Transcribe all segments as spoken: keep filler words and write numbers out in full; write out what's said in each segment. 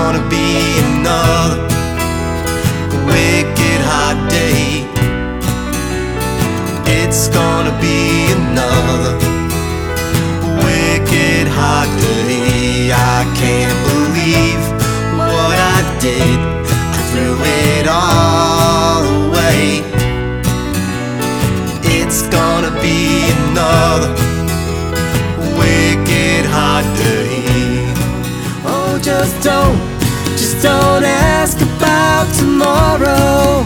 gonna be another wicked hot day. It's gonna be another wicked hot day. I can't believe what I did. I threw it all away. It's gonna be another wicked hot day. Oh, just don't, just don't ask about tomorrow.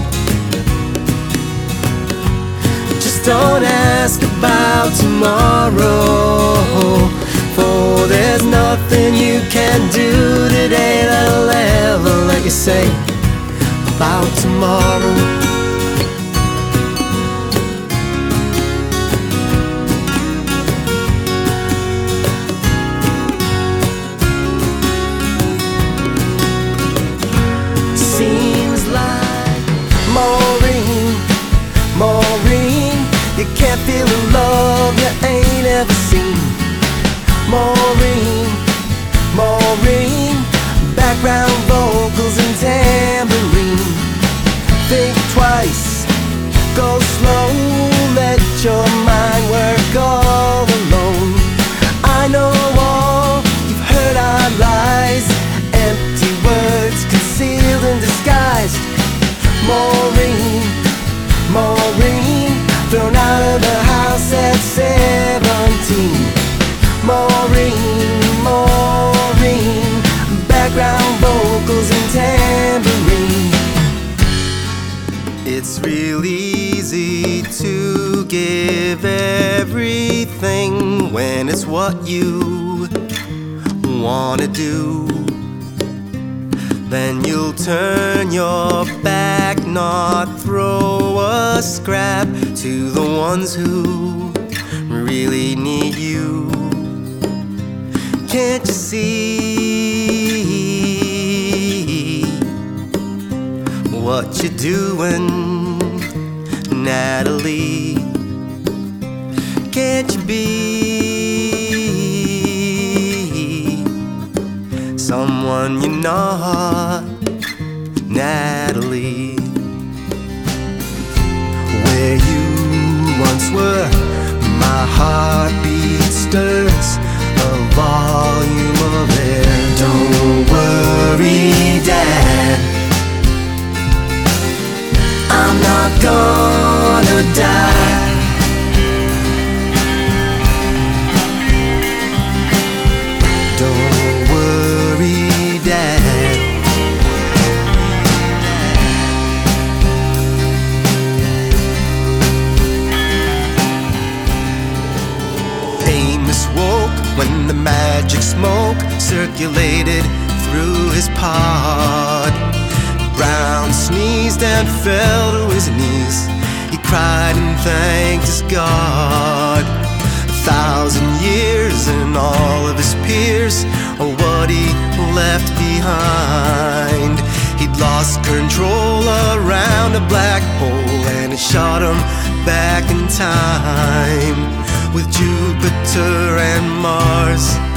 Just don't ask about tomorrow, for there's nothing you can do today that'll ever let you say about tomorrow. Seems like Maureen, Maureen, you can't feel the love you ain't ever seen. Maureen, Maureen, background vocals and tambourine. Think twice, go slow, let your mind work all alone. I know all, you've heard our lies, empty words concealed and disguised. Maureen, Maureen, thrown out of the house at seventeen. Maureen, Maureen, background vocals and tambourine. It's real easy to give everything when it's what you wanna do. Then you'll turn your back, not throw a scrap to the ones who really need you. Can't you see what you're doing, Natalie? Can't you be someone you're not, Natalie? Where you once were, my heartbeat stirs a volume of air. Don't worry, Dad, I'm not gonna die. Don't worry, Dad. Amos woke when the magic smoke circulated through his pod. Brown sneezed and fell to his knees. He cried and thanked his God. A thousand years and all of his peers are what he left behind. He'd lost control around a black hole, and it shot him back in time with Jupiter and Mars